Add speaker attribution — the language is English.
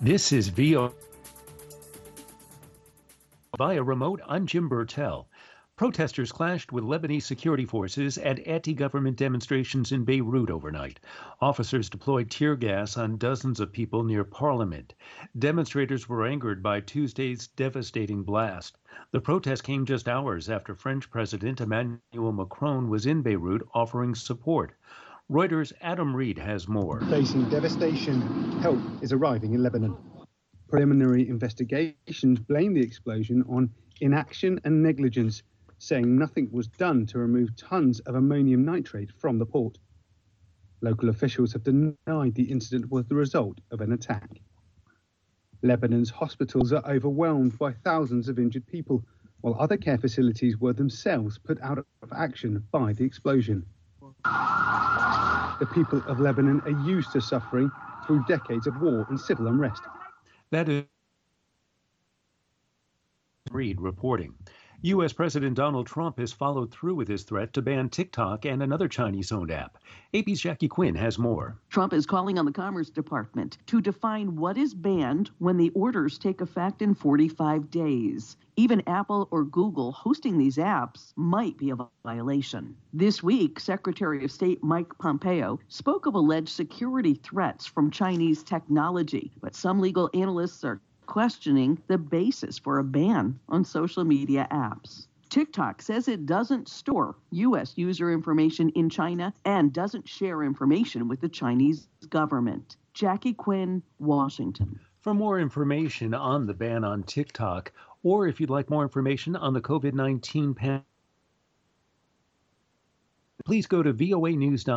Speaker 1: This is VO via remote. I'm Jim Burtell. Protesters clashed with Lebanese security forces at anti-government demonstrations in Beirut overnight. Officers deployed tear gas on dozens of people near Parliament. Demonstrators were angered by Tuesday's devastating blast. The protest came just hours after French President Emmanuel Macron was in Beirut offering support. Reuters' Adam Reed has more.
Speaker 2: Facing devastation, help is arriving in Lebanon. Preliminary investigations blame the explosion on inaction and negligence, saying nothing was done to remove tons of ammonium nitrate from the port. Local officials have denied the incident was the result of an attack. Lebanon's hospitals are overwhelmed by thousands of injured people, while other care facilities were themselves put out of action by the explosion. The people of Lebanon are used to suffering through decades of war and civil unrest.
Speaker 1: That is Reed reporting. U.S. President Donald Trump has followed through with his threat to ban TikTok and another Chinese-owned app. AP's Jackie Quinn has more.
Speaker 3: Trump is calling on the Commerce Department to define what is banned when the orders take effect in 45 days. Even Apple or Google hosting these apps might be a violation. This week, Secretary of State Mike Pompeo spoke of alleged security threats from Chinese technology, but some legal analysts are questioning the basis for a ban on social media apps. TikTok says it doesn't store U.S. user information in China and doesn't share information with the Chinese government. Jackie Quinn, Washington.
Speaker 1: For more information on the ban on TikTok, or if you'd like more information on the COVID-19 pandemic, please go to voanews.com.